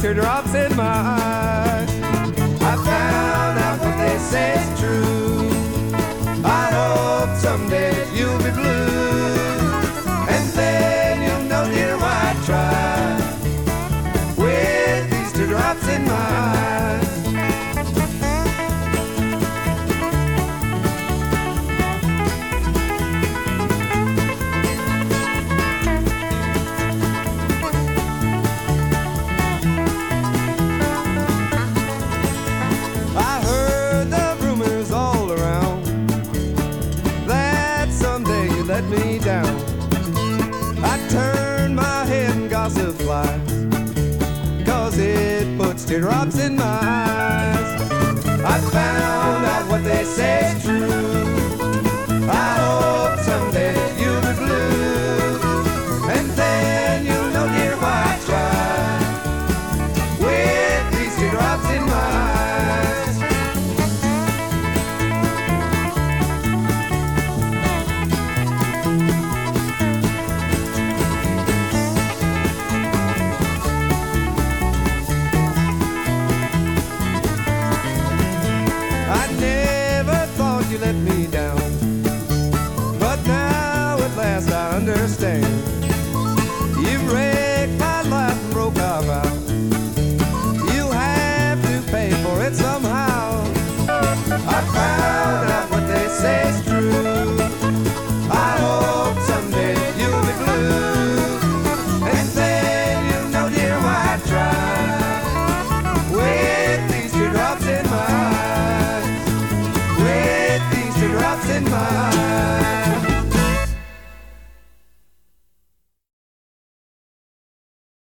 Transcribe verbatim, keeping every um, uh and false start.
teardrops in my eyes. I found out what they say is true. I hope someday you'll be blue, and then you'll know, dear, why I try with these teardrops in my eyes. I heard the rumors all around that someday you let me down. I turn my head and gossip flies, 'cause it puts teardrops in my eyes. I found out what they say is true. I hope someday you'll be blue, and then you'll know, dear, why I try with these teardrops in my eyes. I never thought you let me down, but now at last I understand.